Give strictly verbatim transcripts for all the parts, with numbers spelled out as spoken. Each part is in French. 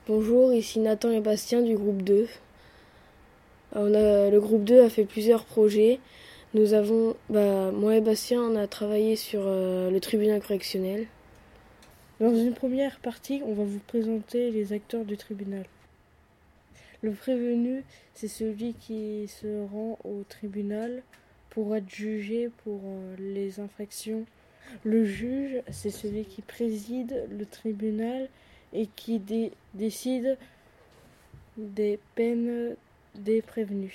Bonjour, ici Nathan et Bastien du groupe deux. On a, le groupe deux a fait plusieurs projets. Nous avons, bah, moi et Bastien, on a travaillé sur euh, le tribunal correctionnel. Dans une première partie, on va vous présenter les acteurs du tribunal. Le prévenu, c'est celui qui se rend au tribunal pour être jugé pour euh, les infractions. Le juge, c'est celui qui préside le tribunal et qui dé- décide des peines des prévenus.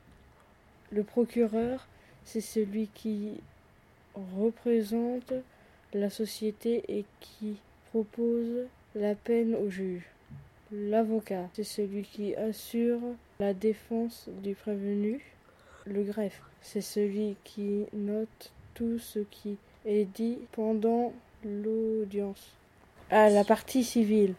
Le procureur, c'est celui qui représente la société et qui propose la peine au juge. L'avocat, c'est celui qui assure la défense du prévenu. Le greffe, c'est celui qui note tout ce qui est dit pendant l'audience. À la partie civile,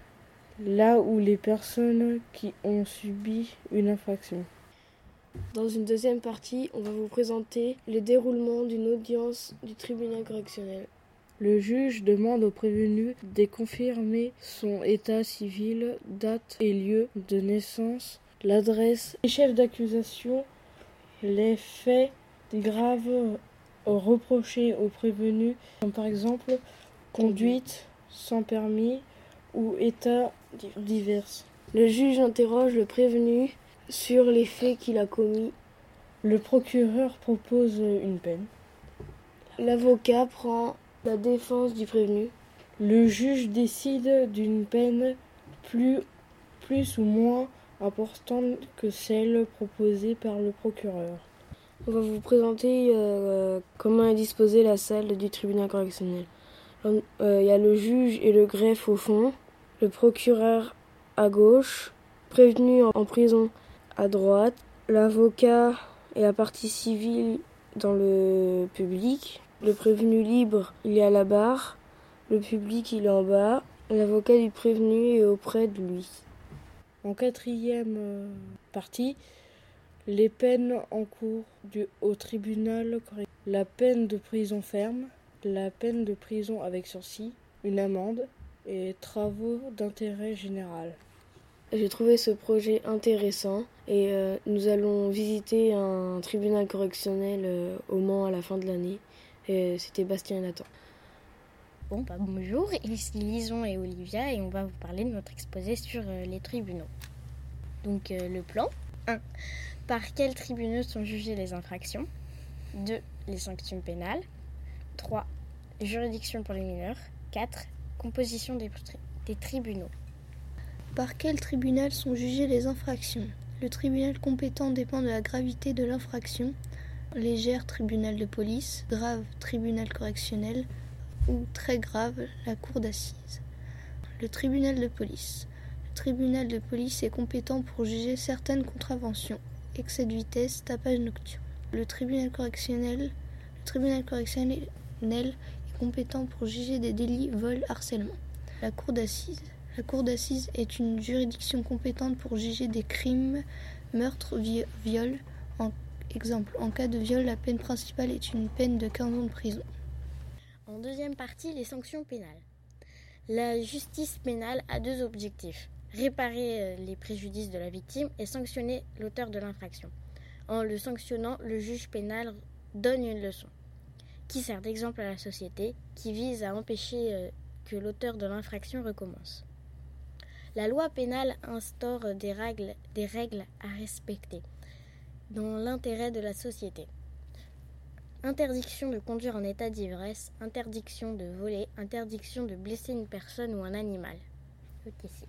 là où les personnes qui ont subi une infraction. Dans une deuxième partie, on va vous présenter le déroulement d'une audience du tribunal correctionnel. Le juge demande au prévenu de confirmer son état civil, date et lieu de naissance, l'adresse, les chefs d'accusation, les faits graves reprochés au prévenu, comme par exemple conduite sans permis ou état divers. Le juge interroge le prévenu sur les faits qu'il a commis. Le procureur propose une peine. L'avocat prend la défense du prévenu. Le juge décide d'une peine plus, plus ou moins importante que celle proposée par le procureur. On va vous présenter euh, comment est disposée la salle du tribunal correctionnel. Il euh, y a le juge et le greffe au fond, le procureur à gauche, prévenu en prison à droite, l'avocat et la partie civile dans le public, le prévenu libre il est à la barre, le public il est en bas, l'avocat du prévenu est auprès de lui. En quatrième euh, partie, les peines en cours du, au tribunal correctionnel. La peine de prison ferme, la peine de prison avec sursis, une amende et travaux d'intérêt général. J'ai trouvé ce projet intéressant et euh, nous allons visiter un tribunal correctionnel euh, au Mans à la fin de l'année. Et c'était Bastien et Nathan. Bon, bah, bonjour, ici Lison et Olivia et on va vous parler de notre exposé sur euh, les tribunaux. Donc euh, le plan un. Par quels tribunaux sont jugées les infractions? deux. Les sanctions pénales. trois. Juridiction pour les mineurs. quatre. Composition des, tri- des tribunaux. Par quel tribunal sont jugées les infractions? Le tribunal compétent dépend de la gravité de l'infraction. Légère, tribunal de police. Grave, tribunal correctionnel. Ou très grave, la cour d'assises. Le tribunal de police. Le tribunal de police est compétent pour juger certaines contraventions. Excès de vitesse, tapage nocturne. Le tribunal correctionnel, le tribunal correctionnel est compétent pour juger des délits, vol, harcèlement. La cour d'assises. La cour d'assises est une juridiction compétente pour juger des crimes, meurtres, vi- viols. En exemple, en cas de viol, la peine principale est une peine de quinze ans de prison. En deuxième partie, les sanctions pénales. La justice pénale a deux objectifs. Réparer les préjudices de la victime et sanctionner l'auteur de l'infraction. En le sanctionnant, le juge pénal donne une leçon qui sert d'exemple à la société, qui vise à empêcher que l'auteur de l'infraction recommence. La loi pénale instaure des règles, des règles à respecter dans l'intérêt de la société. Interdiction de conduire en état d'ivresse, interdiction de voler, interdiction de blesser une personne ou un animal. Ici.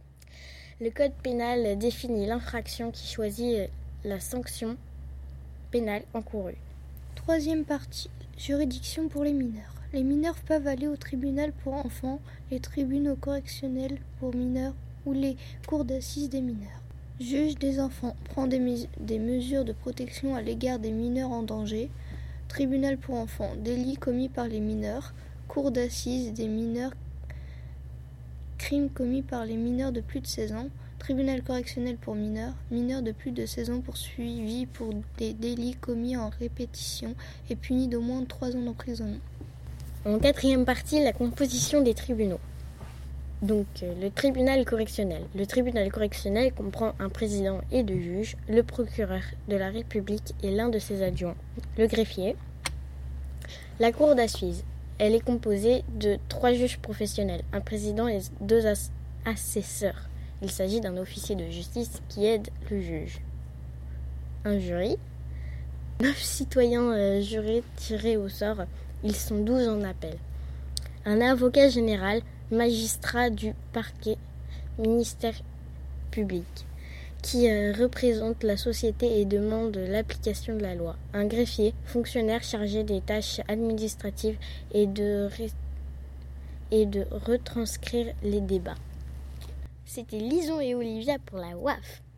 Le code pénal définit l'infraction qui choisit la sanction pénale encourue. Troisième partie, juridiction pour les mineurs. Les mineurs peuvent aller au tribunal pour enfants, les tribunaux correctionnels pour mineurs ou les cours d'assises des mineurs. Juge des enfants prend des, mes- des mesures de protection à l'égard des mineurs en danger. Tribunal pour enfants, délits commis par les mineurs. Cour d'assises des mineurs, crimes commis par les mineurs de plus de seize ans. Tribunal correctionnel pour mineurs, mineurs de plus de seize ans poursuivis pour des délits commis en répétition et punis d'au moins trois ans d'emprisonnement. En quatrième partie, la composition des tribunaux. Donc, euh, le tribunal correctionnel. Le tribunal correctionnel comprend un président et deux juges, le procureur de la République et l'un de ses adjoints, le greffier. La cour d'assises. Elle est composée de trois juges professionnels, un président et deux as- assesseurs. Il s'agit d'un officier de justice qui aide le juge. Un jury. Neuf citoyens euh, jurés tirés au sort. Ils sont douze en appel. Un avocat général, magistrat du parquet, ministère public, qui euh, représente la société et demande l'application de la loi. Un greffier, fonctionnaire chargé des tâches administratives et de, ré- et de retranscrire les débats. C'était Lison et Olivia pour la W A F.